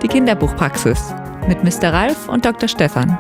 Die Kinderbuchpraxis mit Mr. Ralf und Dr. Stefan.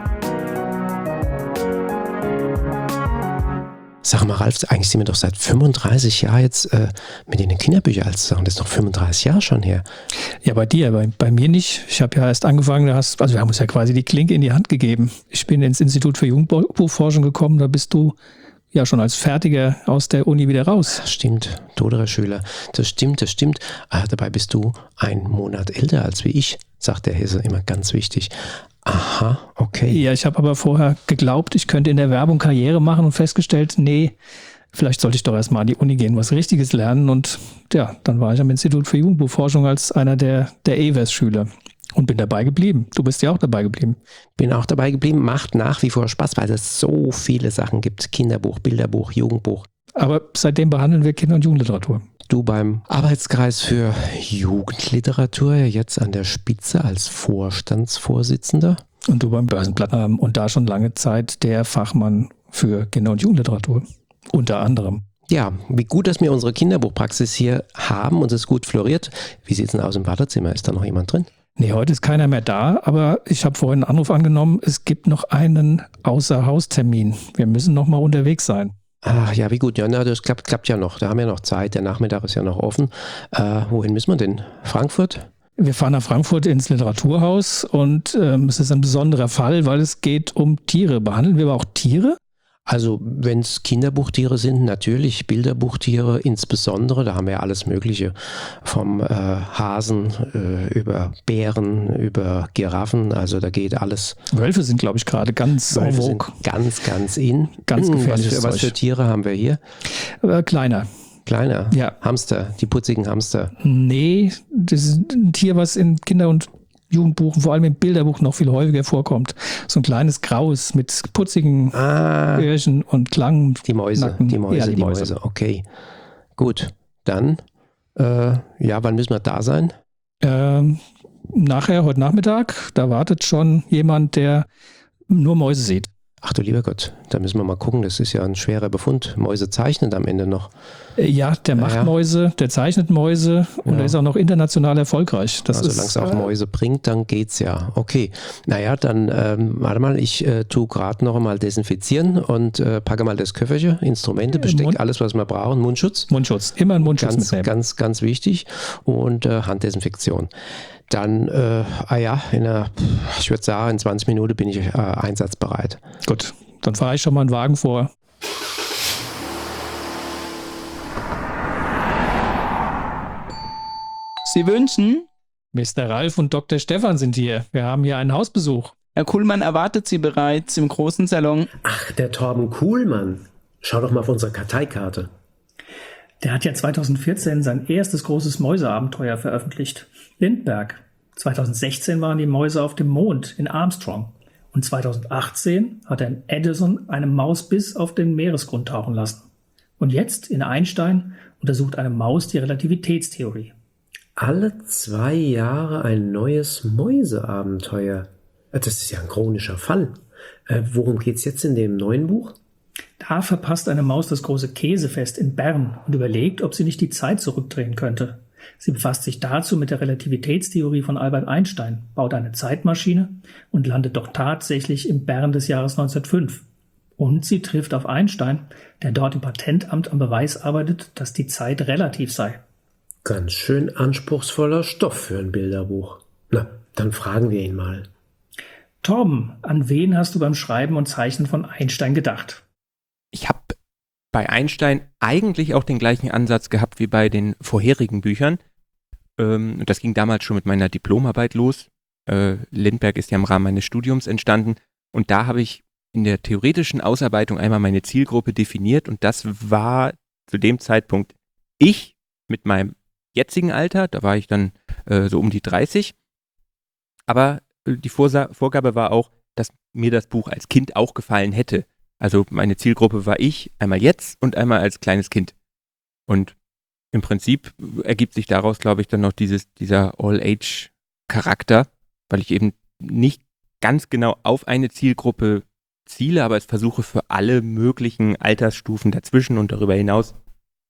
Sag mal, Ralf, eigentlich sind wir doch seit 35 Jahren jetzt mit den Kinderbüchern als Sachen. Das ist noch 35 Jahre schon her. Ja, bei dir, bei mir nicht. Ich habe ja erst angefangen, wir haben uns ja quasi die Klinke in die Hand gegeben. Ich bin ins Institut für Jugendbuchforschung gekommen, da bist du ja schon als Fertiger aus der Uni wieder raus. Das stimmt, Doderer-Schüler. Das stimmt. Dabei bist du einen Monat älter als wie ich, sagt der Hesse, immer ganz wichtig. Aha, okay. Ja, ich habe aber vorher geglaubt, ich könnte in der Werbung Karriere machen und festgestellt, nee, vielleicht sollte ich doch erstmal an die Uni gehen, was Richtiges lernen. Und ja, dann war ich am Institut für Jugendbuchforschung als einer der EWES-Schüler und bin dabei geblieben. Du bist ja auch dabei geblieben. Bin auch dabei geblieben, macht nach wie vor Spaß, weil es so viele Sachen gibt. Kinderbuch, Bilderbuch, Jugendbuch. Aber seitdem behandeln wir Kinder- und Jugendliteratur. Du beim Arbeitskreis für Jugendliteratur, jetzt an der Spitze als Vorstandsvorsitzender. Und du beim Börsenblatt und da schon lange Zeit der Fachmann für Kinder- und Jugendliteratur. Unter anderem. Ja, wie gut, dass wir unsere Kinderbuchpraxis hier haben und es gut floriert. Wie sieht es denn aus im Wartezimmer? Ist da noch jemand drin? Nee, heute ist keiner mehr da, aber ich habe vorhin einen Anruf angenommen, es gibt noch einen Außerhaustermin. Wir müssen noch mal unterwegs sein. Ach ja, wie gut. Ja, na, das klappt ja noch. Da haben wir noch Zeit. Der Nachmittag ist ja noch offen. Wohin müssen wir denn? Frankfurt? Wir fahren nach Frankfurt ins Literaturhaus und es ist ein besonderer Fall, weil es geht um Tiere. Behandeln wir aber auch Tiere? Also wenn es Kinderbuchtiere sind, natürlich, Bilderbuchtiere insbesondere, da haben wir ja alles Mögliche, vom Hasen über Bären, über Giraffen, also da geht alles. Wölfe sind, glaube ich, gerade ganz Wölfe sind ganz in. Ganz gefährliches Was für Tiere haben wir hier? Kleiner. Kleiner? Ja. Hamster, die putzigen Hamster. Nee, das ist ein Tier, was in Kinder- und Jugendbuchen, vor allem im Bilderbuch noch viel häufiger vorkommt. So ein kleines Graues mit putzigen Öhrchen und Klang. Die Mäuse. Okay, gut. Dann, wann müssen wir da sein? Nachher, heute Nachmittag, da wartet schon jemand, der nur Mäuse sieht. Ach du lieber Gott, da müssen wir mal gucken, das ist ja ein schwerer Befund. Mäuse zeichnen am Ende noch. Ja, der macht Mäuse, der zeichnet Mäuse und er ist auch noch international erfolgreich. Solange es auch Mäuse bringt, dann geht's ja. Okay, dann warte mal, ich tue gerade noch einmal desinfizieren und packe mal das Köfferchen, Instrumente, Besteck, alles was wir brauchen, Mundschutz. Immer ein Mundschutz mitnehmen. Ganz wichtig und Handdesinfektion. Dann, ich würde sagen, in 20 Minuten bin ich einsatzbereit. Gut, dann fahre ich schon mal einen Wagen vor. Sie wünschen? Mr. Ralf und Dr. Stefan sind hier. Wir haben hier einen Hausbesuch. Herr Kuhlmann erwartet Sie bereits im großen Salon. Ach, der Torben Kuhlmann. Schau doch mal auf unsere Karteikarte. Der hat ja 2014 sein erstes großes Mäuseabenteuer veröffentlicht. Lindbergh. 2016 waren die Mäuse auf dem Mond in Armstrong. Und 2018 hat er in Edison eine Maus bis auf den Meeresgrund tauchen lassen. Und jetzt in Einstein untersucht eine Maus die Relativitätstheorie. Alle 2 Jahre ein neues Mäuseabenteuer. Das ist ja ein chronischer Fall. Worum geht's jetzt in dem neuen Buch? Da verpasst eine Maus das große Käsefest in Bern und überlegt, ob sie nicht die Zeit zurückdrehen könnte. Sie befasst sich dazu mit der Relativitätstheorie von Albert Einstein, baut eine Zeitmaschine und landet doch tatsächlich im Bern des Jahres 1905. Und sie trifft auf Einstein, der dort im Patentamt am Beweis arbeitet, dass die Zeit relativ sei. Ganz schön anspruchsvoller Stoff für ein Bilderbuch. Na, dann fragen wir ihn mal. Torben, an wen hast du beim Schreiben und Zeichnen von Einstein gedacht? Ich habe bei Einstein eigentlich auch den gleichen Ansatz gehabt wie bei den vorherigen Büchern. Das ging damals schon mit meiner Diplomarbeit los. Lindbergh ist ja im Rahmen meines Studiums entstanden. Und da habe ich in der theoretischen Ausarbeitung einmal meine Zielgruppe definiert. Und das war zu dem Zeitpunkt ich mit meinem jetzigen Alter. Da war ich dann so um die 30. Aber die Vorgabe war auch, dass mir das Buch als Kind auch gefallen hätte. Also meine Zielgruppe war ich, einmal jetzt und einmal als kleines Kind. Und im Prinzip ergibt sich daraus, glaube ich, dann noch dieser All-Age-Charakter, weil ich eben nicht ganz genau auf eine Zielgruppe ziele, aber es versuche für alle möglichen Altersstufen dazwischen und darüber hinaus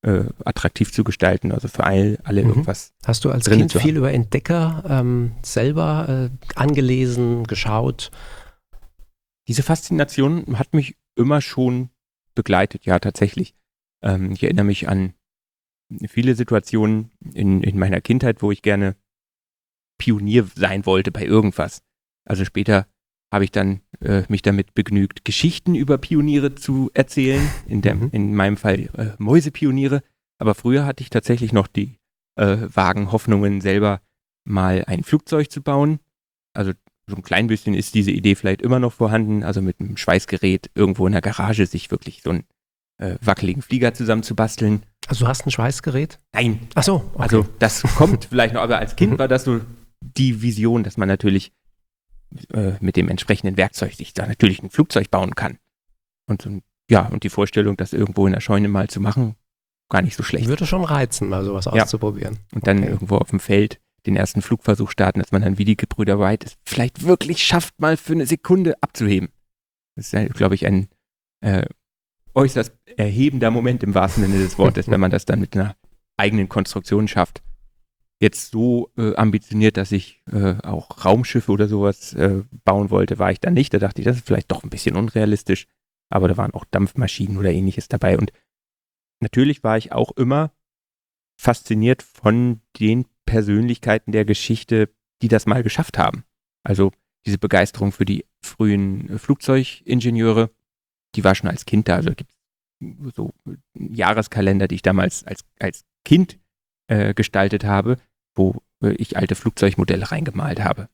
attraktiv zu gestalten, also für alle irgendwas. Hast du als drin Kind zu viel über Entdecker selber angelesen, geschaut? Diese Faszination hat mich immer schon begleitet, ja, tatsächlich. Ich erinnere mich an viele Situationen in meiner Kindheit, wo ich gerne Pionier sein wollte bei irgendwas. Also später habe ich dann mich damit begnügt, Geschichten über Pioniere zu erzählen, in meinem Fall Mäusepioniere. Aber früher hatte ich tatsächlich noch die vagen Hoffnungen, selber mal ein Flugzeug zu bauen. Also so ein klein bisschen ist diese Idee vielleicht immer noch vorhanden, also mit einem Schweißgerät irgendwo in der Garage sich wirklich so einen wackeligen Flieger zusammenzubasteln. Also du hast ein Schweißgerät? Nein. Ach so, okay. Also das kommt vielleicht noch, aber als Kind war das so die Vision, dass man natürlich mit dem entsprechenden Werkzeug sich da natürlich ein Flugzeug bauen kann. Und die Vorstellung, das irgendwo in der Scheune mal zu machen, gar nicht so schlecht. Würde schon reizen, mal sowas auszuprobieren. Und dann irgendwo auf dem Feld den ersten Flugversuch starten, dass man dann wie die Gebrüder Wright es vielleicht wirklich schafft, mal für eine Sekunde abzuheben. Das ist, glaube ich, ein äußerst erhebender Moment im wahrsten Sinne des Wortes, wenn man das dann mit einer eigenen Konstruktion schafft. Jetzt so ambitioniert, dass ich auch Raumschiffe oder sowas bauen wollte, war ich dann nicht. Da dachte ich, das ist vielleicht doch ein bisschen unrealistisch. Aber da waren auch Dampfmaschinen oder ähnliches dabei. Und natürlich war ich auch immer fasziniert von den Persönlichkeiten der Geschichte, die das mal geschafft haben. Also diese Begeisterung für die frühen Flugzeugingenieure, die war schon als Kind da. Also gibt es so Jahreskalender, die ich damals als Kind gestaltet habe, wo ich alte Flugzeugmodelle reingemalt habe.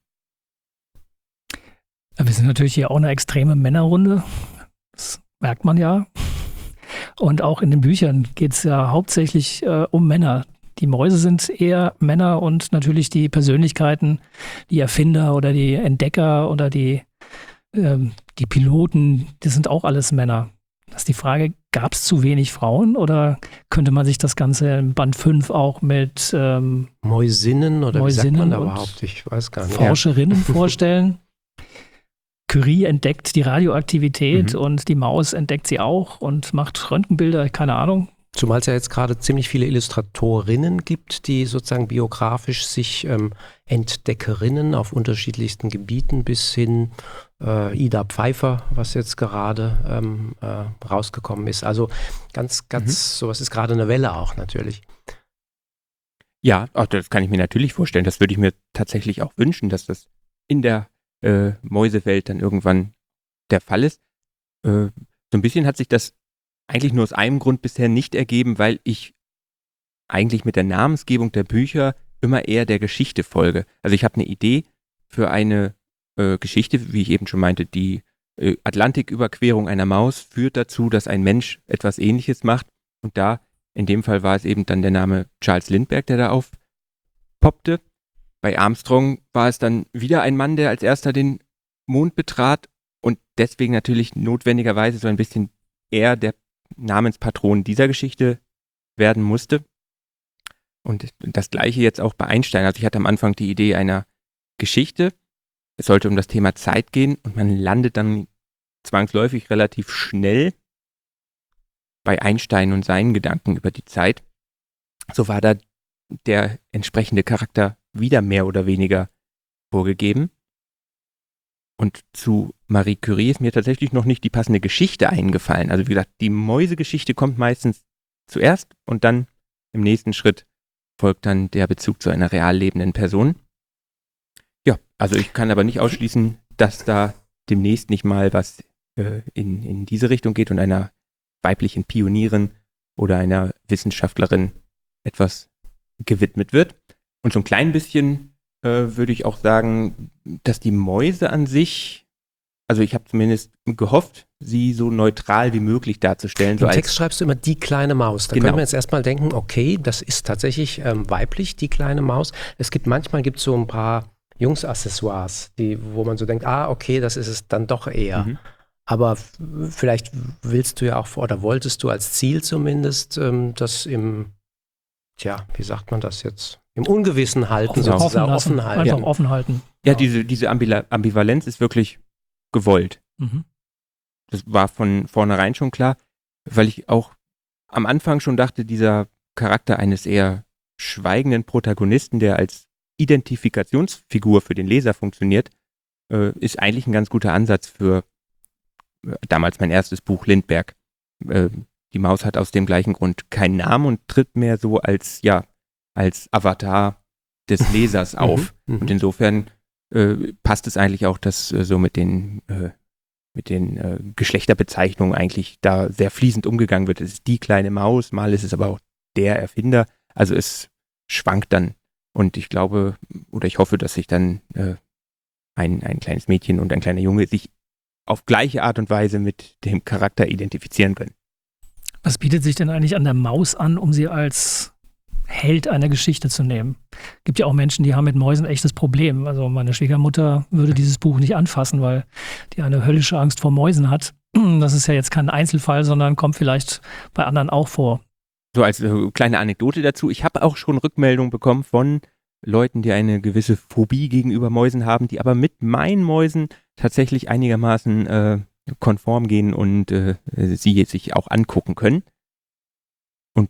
Wir sind natürlich hier auch eine extreme Männerrunde. Das merkt man ja. Und auch in den Büchern geht es ja hauptsächlich um Männer. Die Mäuse sind eher Männer und natürlich die Persönlichkeiten, die Erfinder oder die Entdecker oder die Piloten, das sind auch alles Männer. Das ist die Frage, gab es zu wenig Frauen oder könnte man sich das Ganze in Band 5 auch mit Mäusinnen oder Mäusinnen wie sagt man da und überhaupt? Ich weiß gar nicht. Forscherinnen vorstellen? Curie entdeckt die Radioaktivität und die Maus entdeckt sie auch und macht Röntgenbilder, keine Ahnung. Zumal es ja jetzt gerade ziemlich viele Illustratorinnen gibt, die sozusagen biografisch sich Entdeckerinnen auf unterschiedlichsten Gebieten bis hin Ida Pfeiffer, was jetzt gerade rausgekommen ist. Also ganz, sowas ist gerade eine Welle auch natürlich. Ja, das kann ich mir natürlich vorstellen. Das würde ich mir tatsächlich auch wünschen, dass das in der Mäusewelt dann irgendwann der Fall ist. So ein bisschen hat sich das eigentlich nur aus einem Grund bisher nicht ergeben, weil ich eigentlich mit der Namensgebung der Bücher immer eher der Geschichte folge. Also ich habe eine Idee für eine Geschichte, wie ich eben schon meinte, die Atlantiküberquerung einer Maus führt dazu, dass ein Mensch etwas Ähnliches macht. Und da, in dem Fall war es eben dann der Name Charles Lindbergh, der da aufpoppte. Bei Armstrong war es dann wieder ein Mann, der als erster den Mond betrat und deswegen natürlich notwendigerweise so ein bisschen eher der Namenspatron dieser Geschichte werden musste. Und das Gleiche jetzt auch bei Einstein. Also ich hatte am Anfang die Idee einer Geschichte. Es sollte um das Thema Zeit gehen und man landet dann zwangsläufig relativ schnell bei Einstein und seinen Gedanken über die Zeit. So war da der entsprechende Charakter wieder mehr oder weniger vorgegeben. Und zu Marie Curie ist mir tatsächlich noch nicht die passende Geschichte eingefallen. Also wie gesagt, die Mäusegeschichte kommt meistens zuerst und dann im nächsten Schritt folgt dann der Bezug zu einer real lebenden Person. Ja, also ich kann aber nicht ausschließen, dass da demnächst nicht mal was in diese Richtung geht und einer weiblichen Pionierin oder einer Wissenschaftlerin etwas gewidmet wird. Und so ein klein bisschen würde ich auch sagen, dass die Mäuse an sich, also ich habe zumindest gehofft, sie so neutral wie möglich darzustellen. Im Text schreibst du immer die kleine Maus. Da können wir jetzt erstmal denken, okay, das ist tatsächlich weiblich, die kleine Maus. Manchmal gibt es so ein paar Jungsaccessoires, wo man so denkt, okay, das ist es dann doch eher. Mhm. Aber vielleicht willst du ja auch, oder wolltest du als Ziel zumindest, das wie sagt man das jetzt? Im Ungewissen halten, sozusagen offen halten. Einfach offen halten. Ja, diese Ambivalenz ist wirklich gewollt. Mhm. Das war von vornherein schon klar, weil ich auch am Anfang schon dachte, dieser Charakter eines eher schweigenden Protagonisten, der als Identifikationsfigur für den Leser funktioniert, ist eigentlich ein ganz guter Ansatz für damals mein erstes Buch Lindbergh. Die Maus hat aus dem gleichen Grund keinen Namen und tritt mehr so als Avatar des Lesers auf. Und insofern passt es eigentlich auch, dass so mit den Geschlechterbezeichnungen eigentlich da sehr fließend umgegangen wird. Es ist die kleine Maus, mal ist es aber auch der Erfinder. Also es schwankt dann. Und ich glaube oder ich hoffe, dass sich dann ein kleines Mädchen und ein kleiner Junge sich auf gleiche Art und Weise mit dem Charakter identifizieren können. Was bietet sich denn eigentlich an der Maus an, um sie als Held einer Geschichte zu nehmen? Gibt ja auch Menschen, die haben mit Mäusen echtes Problem. Also meine Schwiegermutter würde dieses Buch nicht anfassen, weil die eine höllische Angst vor Mäusen hat. Das ist ja jetzt kein Einzelfall, sondern kommt vielleicht bei anderen auch vor. So als kleine Anekdote dazu, ich habe auch schon Rückmeldungen bekommen von Leuten, die eine gewisse Phobie gegenüber Mäusen haben, die aber mit meinen Mäusen tatsächlich einigermaßen konform gehen und sie sich auch angucken können. Und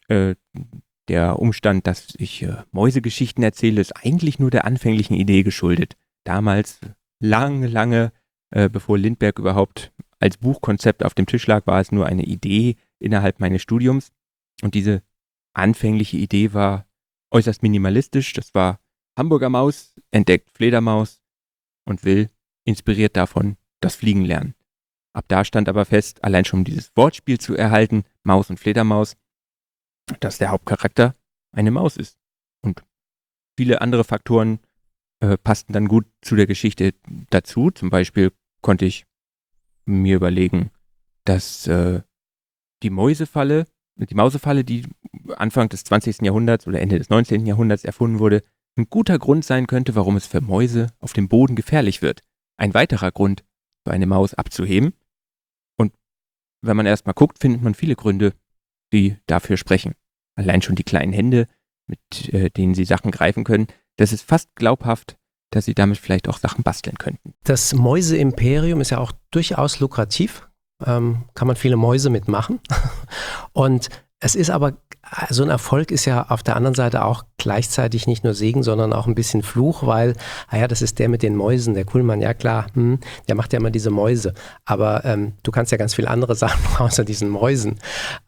der Umstand, dass ich Mäusegeschichten erzähle, ist eigentlich nur der anfänglichen Idee geschuldet. Damals, lange bevor Lindbergh überhaupt als Buchkonzept auf dem Tisch lag, war es nur eine Idee innerhalb meines Studiums. Und diese anfängliche Idee war äußerst minimalistisch. Das war Hamburger Maus, entdeckt Fledermaus und will, inspiriert davon, das Fliegen lernen. Ab da stand aber fest, allein schon um dieses Wortspiel zu erhalten, Maus und Fledermaus, dass der Hauptcharakter eine Maus ist. Und viele andere Faktoren passten dann gut zu der Geschichte dazu. Zum Beispiel konnte ich mir überlegen, dass die Mausefalle, die Anfang des 20. Jahrhunderts oder Ende des 19. Jahrhunderts erfunden wurde, ein guter Grund sein könnte, warum es für Mäuse auf dem Boden gefährlich wird. Ein weiterer Grund, für eine Maus abzuheben. Und wenn man erstmal guckt, findet man viele Gründe, die dafür sprechen. Allein schon die kleinen Hände, mit denen sie Sachen greifen können. Das ist fast glaubhaft, dass sie damit vielleicht auch Sachen basteln könnten. Das Mäuseimperium ist ja auch durchaus lukrativ. Kann man viele Mäuse mitmachen. Und es ist aber, so ein Erfolg ist ja auf der anderen Seite auch gleichzeitig nicht nur Segen, sondern auch ein bisschen Fluch, weil, das ist der mit den Mäusen, der Kuhlmann, ja klar, der macht ja immer diese Mäuse. Aber du kannst ja ganz viele andere Sachen außer diesen Mäusen.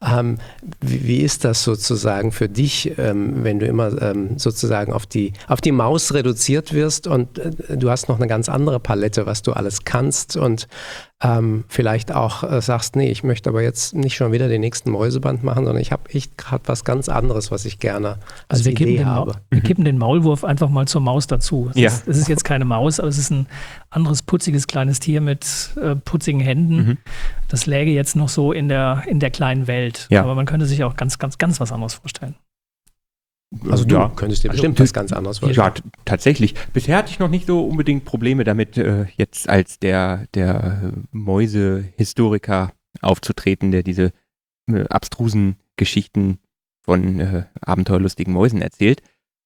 Wie ist das sozusagen für dich, wenn du immer sozusagen auf die Maus reduziert wirst und du hast noch eine ganz andere Palette, was du alles kannst und vielleicht auch sagst, nee, ich möchte aber jetzt nicht schon wieder den nächsten Mäuseband machen, sondern ich habe echt gerade was ganz anderes, was ich gerne als Idee habe. Wir kippen den Maulwurf einfach mal zur Maus dazu. Es ist jetzt keine Maus, aber es ist ein anderes putziges kleines Tier mit putzigen Händen. Das läge jetzt noch so in der kleinen Welt. Ja. Aber man könnte sich auch ganz was anderes vorstellen. Also du könntest dir bestimmt was ganz anderes vorstellen. Ja, tatsächlich. Bisher hatte ich noch nicht so unbedingt Probleme damit, jetzt als der Mäusehistoriker aufzutreten, der diese abstrusen Geschichten von abenteuerlustigen Mäusen erzählt.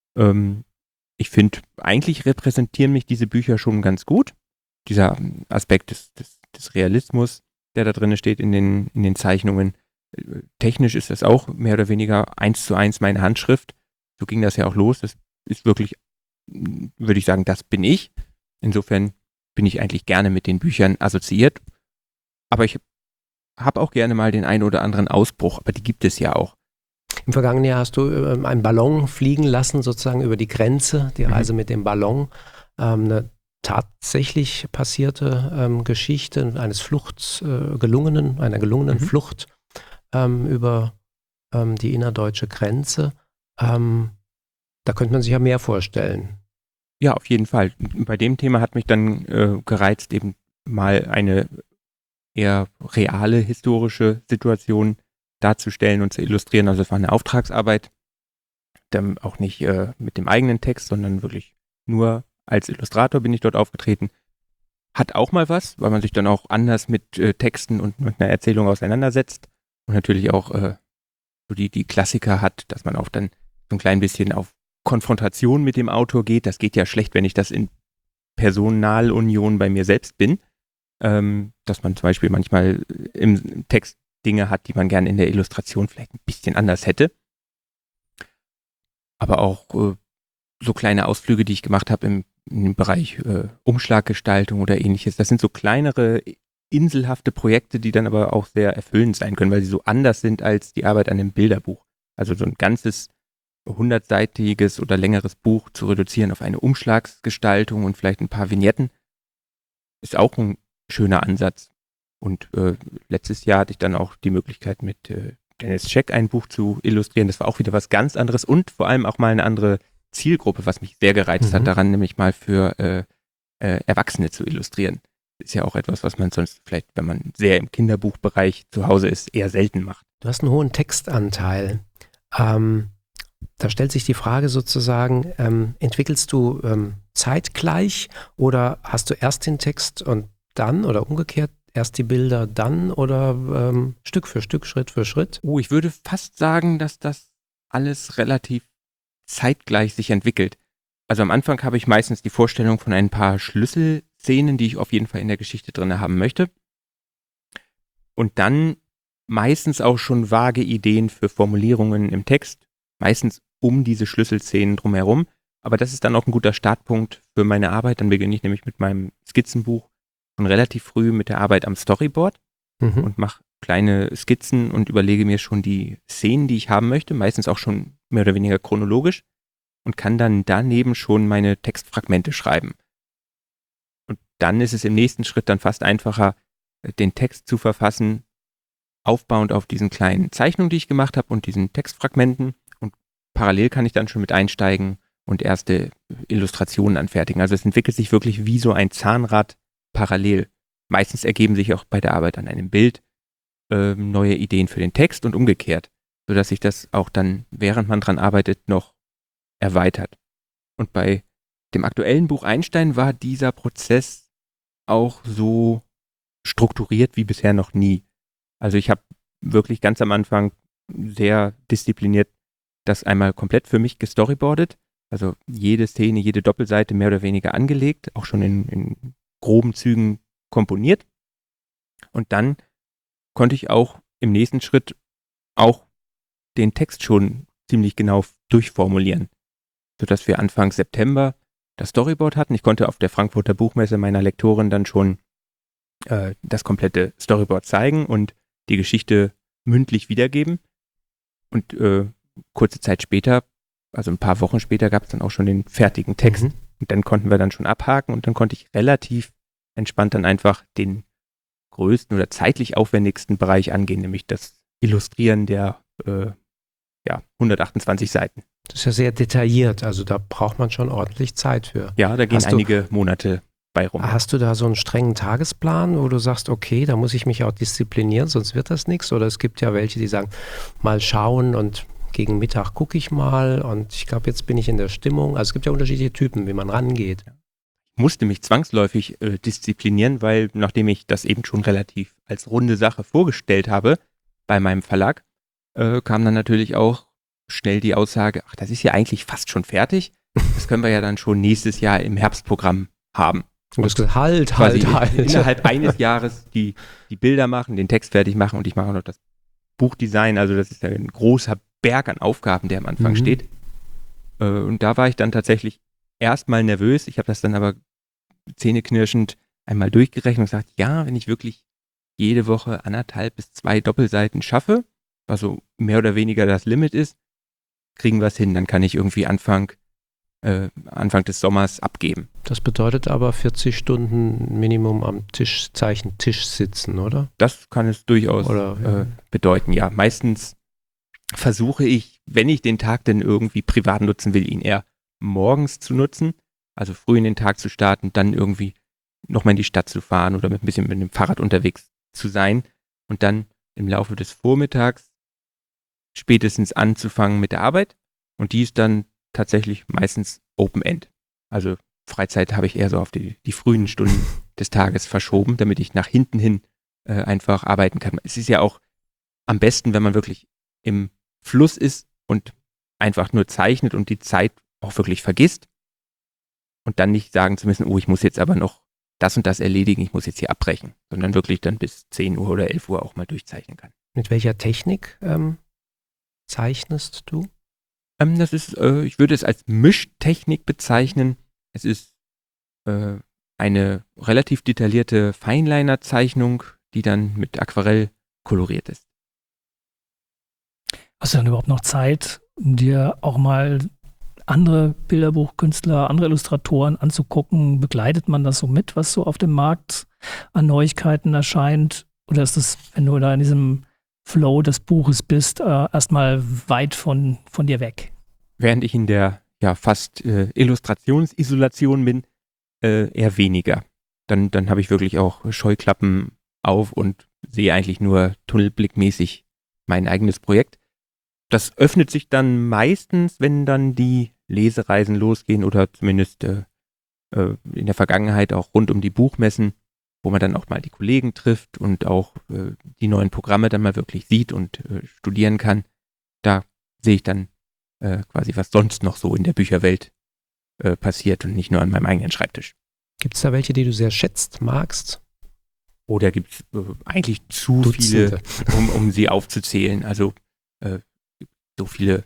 Ich finde, eigentlich repräsentieren mich diese Bücher schon ganz gut. Dieser Aspekt des Realismus, der da drin steht in den Zeichnungen. Technisch ist das auch mehr oder weniger 1:1 meine Handschrift. So ging das ja auch los. Das ist wirklich, würde ich sagen, das bin ich. Insofern bin ich eigentlich gerne mit den Büchern assoziiert. Aber ich habe auch gerne mal den einen oder anderen Ausbruch, aber die gibt es ja auch. Im vergangenen Jahr hast du einen Ballon fliegen lassen, sozusagen über die Grenze, die Reise mit dem Ballon. Eine tatsächlich passierte Geschichte eines einer gelungenen Flucht über die innerdeutsche Grenze. Da könnte man sich ja mehr vorstellen. Ja, auf jeden Fall. Bei dem Thema hat mich dann gereizt, eben mal eine eher reale historische Situation darzustellen und zu illustrieren. Also es war eine Auftragsarbeit, dann auch nicht mit dem eigenen Text, sondern wirklich nur als Illustrator bin ich dort aufgetreten. Hat auch mal was, weil man sich dann auch anders mit Texten und mit einer Erzählung auseinandersetzt und natürlich auch so die Klassiker hat, dass man auch dann so ein klein bisschen auf Konfrontation mit dem Autor geht. Das geht ja schlecht, wenn ich das in Personalunion bei mir selbst bin. Dass man zum Beispiel manchmal im Text Dinge hat, die man gerne in der Illustration vielleicht ein bisschen anders hätte. Aber auch so kleine Ausflüge, die ich gemacht habe im Bereich Umschlaggestaltung oder ähnliches. Das sind so kleinere, inselhafte Projekte, die dann aber auch sehr erfüllend sein können, weil sie so anders sind als die Arbeit an einem Bilderbuch. Also so ein ganzes 100-seitiges oder längeres Buch zu reduzieren auf eine Umschlagsgestaltung und vielleicht ein paar Vignetten, ist auch ein schöner Ansatz. Und letztes Jahr hatte ich dann auch die Möglichkeit, mit Dennis Scheck ein Buch zu illustrieren. Das war auch wieder was ganz anderes und vor allem auch mal eine andere Zielgruppe, was mich sehr gereizt hat daran, nämlich mal für Erwachsene zu illustrieren. Das ist ja auch etwas, was man sonst vielleicht, wenn man sehr im Kinderbuchbereich zu Hause ist, eher selten macht. Du hast einen hohen Textanteil. Da stellt sich die Frage sozusagen, entwickelst du zeitgleich oder hast du erst den Text und dann oder umgekehrt erst die Bilder, dann oder Stück für Stück, Schritt für Schritt? Ich würde fast sagen, dass das alles relativ zeitgleich sich entwickelt. Also am Anfang habe ich meistens die Vorstellung von ein paar Schlüsselszenen, die ich auf jeden Fall in der Geschichte drin haben möchte. Und dann meistens auch schon vage Ideen für Formulierungen im Text, meistens um diese Schlüsselszenen drumherum. Aber das ist dann auch ein guter Startpunkt für meine Arbeit. Dann beginne ich nämlich mit meinem Skizzenbuch schon relativ früh mit der Arbeit am Storyboard und mache kleine Skizzen und überlege mir schon die Szenen, die ich haben möchte, meistens auch schon mehr oder weniger chronologisch und kann dann daneben schon meine Textfragmente schreiben. Und dann ist es im nächsten Schritt dann fast einfacher, den Text zu verfassen, aufbauend auf diesen kleinen Zeichnungen, die ich gemacht habe und diesen Textfragmenten, und parallel kann ich dann schon mit einsteigen und erste Illustrationen anfertigen. Also es entwickelt sich wirklich wie so ein Zahnrad parallel. Meistens ergeben sich auch bei der Arbeit an einem Bild neue Ideen für den Text und umgekehrt, sodass sich das auch dann, während man dran arbeitet, noch erweitert. Und bei dem aktuellen Buch Einstein war dieser Prozess auch so strukturiert wie bisher noch nie. Also ich habe wirklich ganz am Anfang sehr diszipliniert das einmal komplett für mich gestoryboardet, also jede Szene, jede Doppelseite mehr oder weniger angelegt, auch schon in groben Zügen komponiert. Und dann konnte ich auch im nächsten Schritt auch den Text schon ziemlich genau durchformulieren, sodass wir Anfang September das Storyboard hatten. Ich konnte auf der Frankfurter Buchmesse meiner Lektorin dann schon das komplette Storyboard zeigen und die Geschichte mündlich wiedergeben. Und kurze Zeit später, also ein paar Wochen später, gab es dann auch schon den fertigen Text. Und dann konnten wir dann schon abhaken und dann konnte ich relativ entspannt dann einfach den größten oder zeitlich aufwendigsten Bereich angehen, nämlich das Illustrieren der 128 Seiten. Das ist ja sehr detailliert, also da braucht man schon ordentlich Zeit für. Ja, da gehen einige Monate bei rum. Hast du da so einen strengen Tagesplan, wo du sagst, okay, da muss ich mich auch disziplinieren, sonst wird das nichts? Oder es gibt ja welche, die sagen, mal schauen und gegen Mittag gucke ich mal und ich glaube, jetzt bin ich in der Stimmung. Also es gibt ja unterschiedliche Typen, wie man rangeht. Ich musste mich zwangsläufig disziplinieren, weil nachdem ich das eben schon relativ als runde Sache vorgestellt habe bei meinem Verlag, kam dann natürlich auch schnell die Aussage, ach, das ist ja eigentlich fast schon fertig. Das können wir ja dann schon nächstes Jahr im Herbstprogramm haben. Und du hast gesagt, halt. Innerhalb eines Jahres die Bilder machen, den Text fertig machen und ich mache auch noch das Buchdesign. Also das ist ja ein großer Berg an Aufgaben, der am Anfang steht. Und da war ich dann tatsächlich erstmal nervös. Ich habe das dann aber zähneknirschend einmal durchgerechnet und gesagt, ja, wenn ich wirklich jede Woche 1,5 bis 2 Doppelseiten schaffe, was so mehr oder weniger das Limit ist, kriegen wir es hin. Dann kann ich irgendwie Anfang des Sommers abgeben. Das bedeutet aber 40 Stunden Minimum am Tisch sitzen, oder? Das kann es durchaus bedeuten, ja. Meistens versuche ich, wenn ich den Tag denn irgendwie privat nutzen will, ihn eher morgens zu nutzen, also früh in den Tag zu starten, dann irgendwie nochmal in die Stadt zu fahren oder ein bisschen mit dem Fahrrad unterwegs zu sein und dann im Laufe des Vormittags spätestens anzufangen mit der Arbeit. Und die ist dann tatsächlich meistens Open-End. Also Freizeit habe ich eher so auf die frühen Stunden des Tages verschoben, damit ich nach hinten hin einfach arbeiten kann. Es ist ja auch am besten, wenn man wirklich im Fluss ist und einfach nur zeichnet und die Zeit auch wirklich vergisst und dann nicht sagen zu müssen, oh, ich muss jetzt aber noch das und das erledigen, ich muss jetzt hier abbrechen, sondern wirklich dann bis 10 Uhr oder 11 Uhr auch mal durchzeichnen kann. Mit welcher Technik zeichnest du? Das ist, ich würde es als Mischtechnik bezeichnen. Es ist eine relativ detaillierte Feinliner-Zeichnung, die dann mit Aquarell koloriert ist. Hast du dann überhaupt noch Zeit, dir auch mal andere Bilderbuchkünstler, andere Illustratoren anzugucken? Begleitet man das so mit, was so auf dem Markt an Neuigkeiten erscheint? Oder ist das, wenn du da in diesem Flow des Buches bist, erstmal weit von dir weg? Während ich in der fast Illustrationsisolation bin, eher weniger. Dann habe ich wirklich auch Scheuklappen auf und sehe eigentlich nur tunnelblickmäßig mein eigenes Projekt. Das öffnet sich dann meistens, wenn dann die Lesereisen losgehen oder zumindest in der Vergangenheit auch rund um die Buchmessen, wo man dann auch mal die Kollegen trifft und auch die neuen Programme dann mal wirklich sieht und studieren kann. Da sehe ich dann quasi, was sonst noch so in der Bücherwelt passiert und nicht nur an meinem eigenen Schreibtisch. Gibt es da welche, die du sehr schätzt, magst? Oder gibt es eigentlich zu Dutzende. viele, um sie aufzuzählen. Also so viele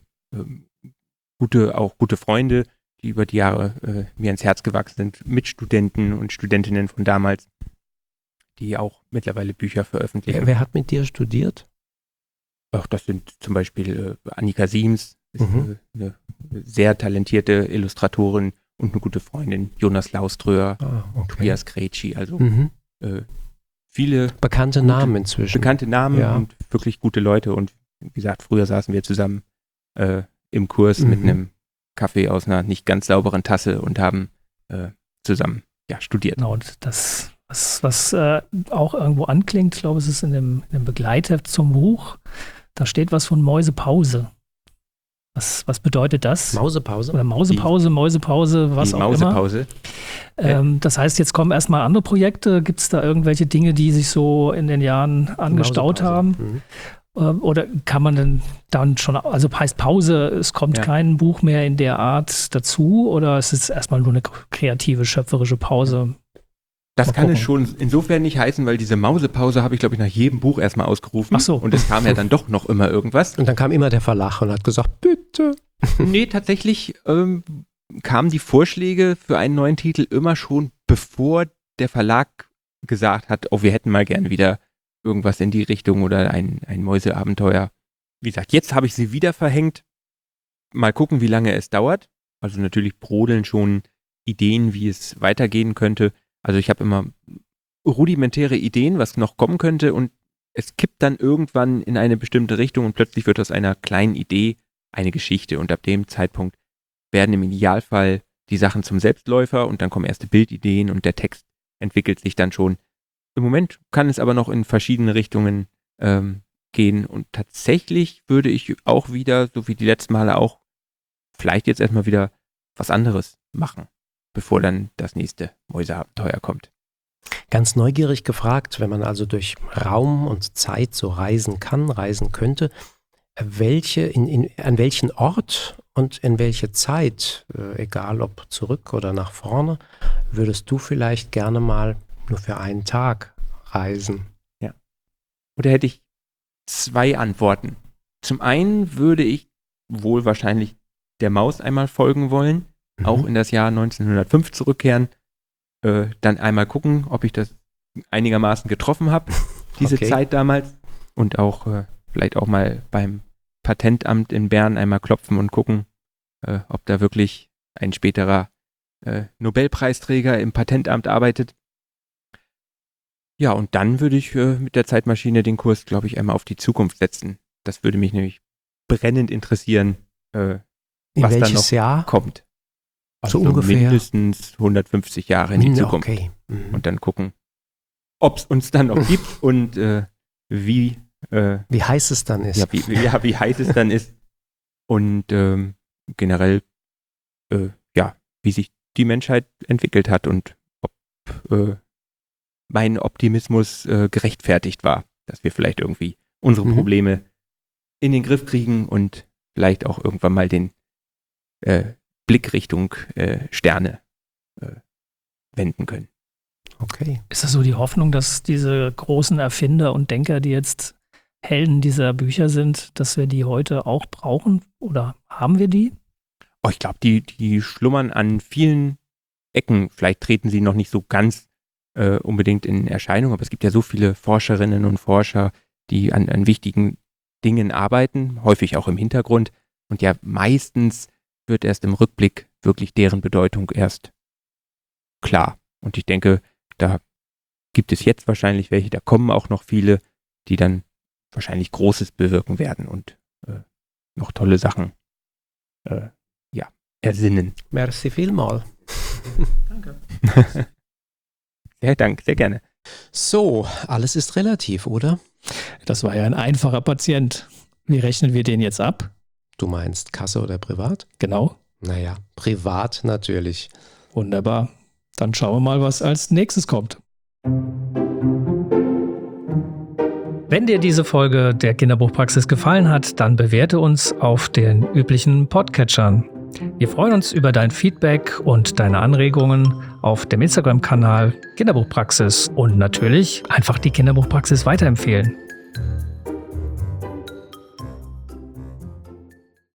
gute Freunde, die über die Jahre mir ins Herz gewachsen sind, Mitstudenten und Studentinnen von damals, die auch mittlerweile Bücher veröffentlichen. Wer hat mit dir studiert? Auch das sind zum Beispiel Annika Siems, ist eine sehr talentierte Illustratorin und eine gute Freundin, Jonas Lauströer, Tobias Gretschi, also viele bekannte Namen inzwischen. Bekannte Namen Ja. und wirklich gute Leute. Und wie gesagt, früher saßen wir zusammen im Kurs mit einem Kaffee aus einer nicht ganz sauberen Tasse und haben zusammen studiert. Genau, und das, was auch irgendwo anklingt, ich glaube, es ist in dem Begleitheft zum Buch, da steht was von Mäusepause. Was bedeutet das? Mausepause? Oder Mäusepause, was Die auch Mausepause. immer. Das heißt, jetzt kommen erstmal andere Projekte. Gibt es da irgendwelche Dinge, die sich so in den Jahren angestaut haben? Oder kann man denn dann schon, also heißt Pause, es kommt kein Buch mehr in der Art dazu, oder ist es erstmal nur eine kreative, schöpferische Pause? Das Mal kann es gucken. schon insofern nicht heißen, weil diese Mausepause habe ich, glaube ich, nach jedem Buch erstmal ausgerufen. Ach so. Und es kam ja dann doch noch immer irgendwas. Und dann kam immer der Verlag und hat gesagt, bitte. Nee, tatsächlich kamen die Vorschläge für einen neuen Titel immer schon, bevor der Verlag gesagt hat, wir hätten mal gerne wieder irgendwas in die Richtung oder ein Mäuseabenteuer. Wie gesagt, jetzt habe ich sie wieder verhängt. Mal gucken, wie lange es dauert. Also natürlich brodeln schon Ideen, wie es weitergehen könnte. Also ich habe immer rudimentäre Ideen, was noch kommen könnte, und es kippt dann irgendwann in eine bestimmte Richtung und plötzlich wird aus einer kleinen Idee eine Geschichte, und ab dem Zeitpunkt werden im Idealfall die Sachen zum Selbstläufer und dann kommen erste Bildideen und der Text entwickelt sich dann schon. Im Moment kann es aber noch in verschiedene Richtungen gehen, und tatsächlich würde ich auch wieder, so wie die letzten Male auch, vielleicht jetzt erstmal wieder was anderes machen, bevor dann das nächste Mäuseabenteuer kommt. Ganz neugierig gefragt, wenn man also durch Raum und Zeit so reisen kann, reisen könnte, an welchen Ort und in welche Zeit, egal ob zurück oder nach vorne, würdest du vielleicht gerne mal nur für einen Tag reisen? Ja. Und da hätte ich 2 Antworten. Zum einen würde ich wohl wahrscheinlich der Maus einmal folgen wollen, auch in das Jahr 1905 zurückkehren, dann einmal gucken, ob ich das einigermaßen getroffen habe, diese Zeit damals, und auch vielleicht auch mal beim Patentamt in Bern einmal klopfen und gucken, ob da wirklich ein späterer Nobelpreisträger im Patentamt arbeitet. Ja, und dann würde ich mit der Zeitmaschine den Kurs, glaube ich, einmal auf die Zukunft setzen. Das würde mich nämlich brennend interessieren, In was dann welches noch Jahr? kommt. So Also ungefähr? mindestens 150 Jahre in die Zukunft. Okay. Und dann gucken, ob es uns dann noch gibt und wie heiß es dann ist. wie heiß es dann ist. Und generell, wie sich die Menschheit entwickelt hat und ob mein Optimismus gerechtfertigt war, dass wir vielleicht irgendwie unsere Probleme in den Griff kriegen und vielleicht auch irgendwann mal den Blick Richtung Sterne wenden können. Okay. Ist das so die Hoffnung, dass diese großen Erfinder und Denker, die jetzt Helden dieser Bücher sind, dass wir die heute auch brauchen? Oder haben wir die? Oh, ich glaube, die schlummern an vielen Ecken. Vielleicht treten sie noch nicht so ganz unbedingt in Erscheinung, aber es gibt ja so viele Forscherinnen und Forscher, die an wichtigen Dingen arbeiten, häufig auch im Hintergrund. Und ja, meistens wird erst im Rückblick wirklich deren Bedeutung erst klar. Und ich denke, da gibt es jetzt wahrscheinlich welche, da kommen auch noch viele, die dann wahrscheinlich Großes bewirken werden und noch tolle Sachen ersinnen. Merci vielmal. Danke. Sehr gerne. So, alles ist relativ, oder? Das war ja ein einfacher Patient. Wie rechnen wir den jetzt ab? Du meinst Kasse oder privat? Genau. Naja, privat natürlich. Wunderbar. Dann schauen wir mal, was als nächstes kommt. Wenn dir diese Folge der Kinderbuchpraxis gefallen hat, dann bewerte uns auf den üblichen Podcatchern. Wir freuen uns über dein Feedback und deine Anregungen auf dem Instagram-Kanal Kinderbuchpraxis und natürlich einfach die Kinderbuchpraxis weiterempfehlen.